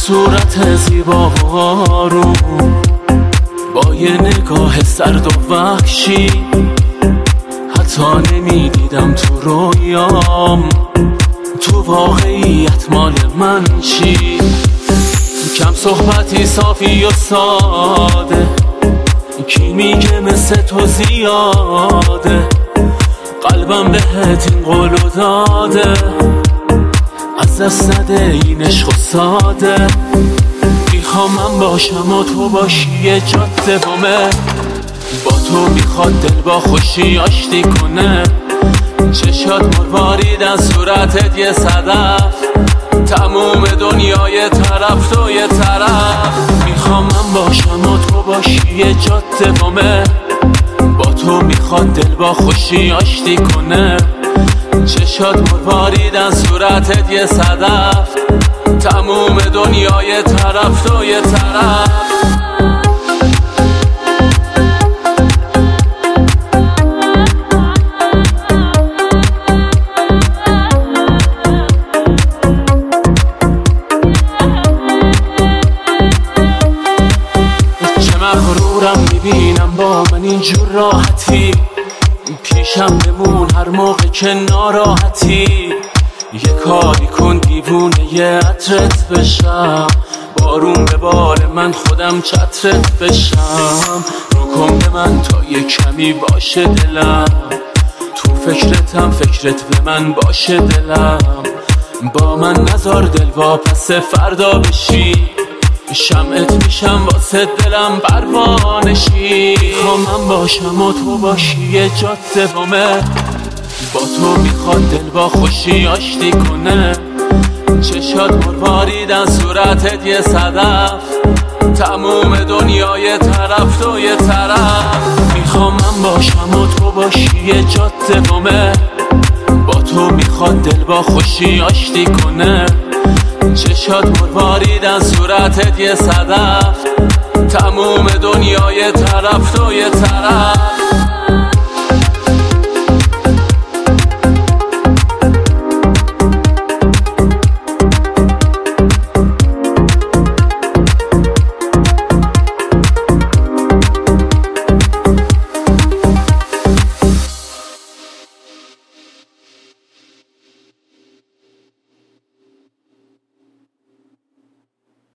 صورت زیبا و آروم با یه نگاه سرد و وحشی، حتی نمیدیدم تو رویام تو واقعیت مال من چی. کم صحبتی صافی و ساده، کی میگه مثل تو زیاده، قلبم بهت این قولو داده، از دست نده این عشق و ساده. میخوام من باشم و تو باشی یه جاده بومه، با تو میخواد دل با خوشی آشتی کنه، چشات مروارید از صورتت یه صدف، تموم دنیای طرف تو یه طرف. میخوام من باشم و تو باشی یه جاده بومه، با تو میخواد دل با خوشی آشتی کنه، چشات مروارید از صورتت یه صدف، تموم دنیای طرف تو یه طرف. چه مغرورم میبینم با من اینجور راحتی، پیشم بمون هر موقع که ناراحتی، یه کاری کن دیوونه یه عطرت بشم، بارون به بال من خودم چترت بشم، رو کن به من تا یه کمی باشه دلم، تو فکرتم فکرت به من باشه دلم، با من نذار دل واپس فردا بشی، شمعت میشم واسه دلم پروانشی. میخوام من باشم و تو باشی یه جاده بومه، با تو میخواد دل با خوشی آشتی کنه، چشات مروارید از صورتت یه صدف، تموم دنیای طرف تو یه طرف. میخوام من باشم و تو باشی یه جاده بومه، با تو میخواد دل با خوشی آشتی کنه، چشات مروارید از صورتت یه صدف، تموم دنیای طرف تو یه طرف.